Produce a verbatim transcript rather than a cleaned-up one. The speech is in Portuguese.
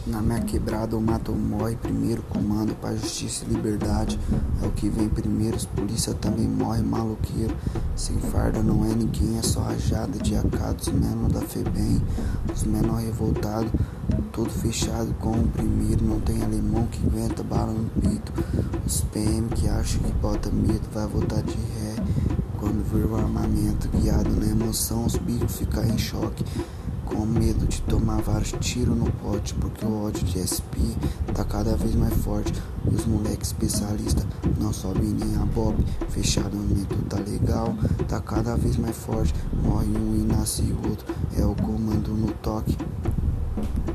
Na minha quebrada o mato morre primeiro, comando pra justiça e liberdade. É o que vem primeiro, os polícia também morre, maloqueiro. Sem farda não é ninguém, é só rajada de A K, dos menor da FEBEM, os menor revoltados, todo fechado com o primeiro. Não tem alemão que aguenta bala no peito. Os P M que acham que bota medo, vai voltar de ré. Quando vir o armamento guiado na emoção, os bicos ficam em choque, com medo de tomar vários tiros no pote, porque o ódio de S P tá cada vez mais forte. E os moleques especialistas não sobem nem a bob, fechadamento tá legal, tá cada vez mais forte. Morre um e nasce outro, é o comando no toque.